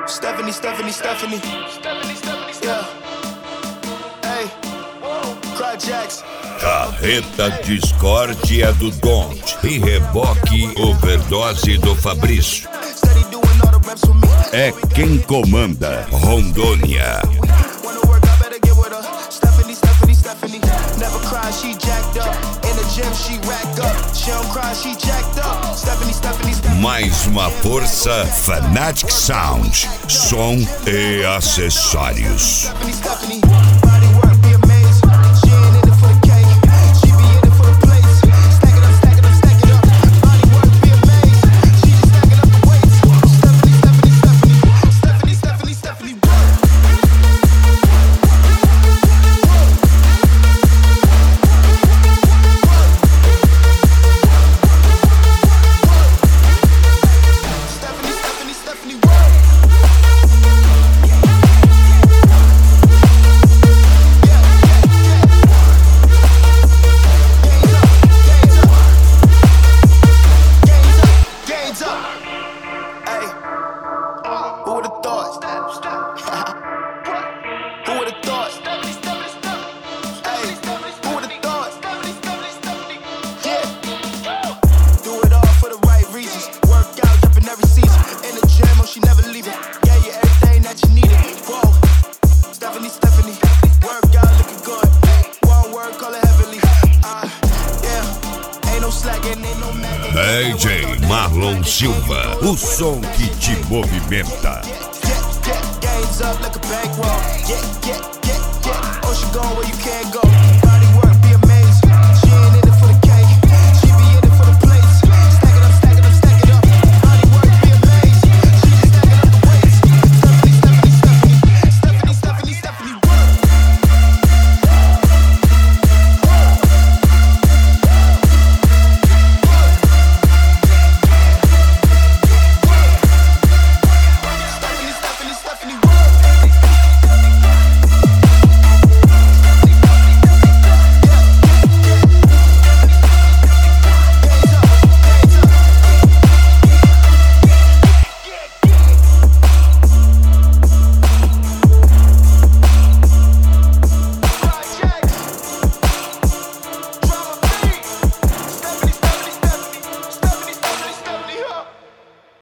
Stephanie. Yeah. Hey. Projects. Carreta discórdia do Don't e reboque overdose do Fabrício. É quem comanda Rondônia. Stephanie. Never cry, she jacked up. In the gym, she racked up. She don't cry, she jacked up. Stephanie. Mais uma força, Fanatic Sound, som e acessórios. Stephanie. Body work be amazing. She ain't in it for the cake. She be in it for the plates. Stack it up. Body work be amazing. She just stacking up the weights. Stephanie. Stephanie, work out looking good. One word, call it heavenly. Yeah, ain't no slacking, ain't no nagging. DJ Marlon Silva, o som que te movimenta. Gains up like a bankroll. Yeah. Ocean going where you can't go.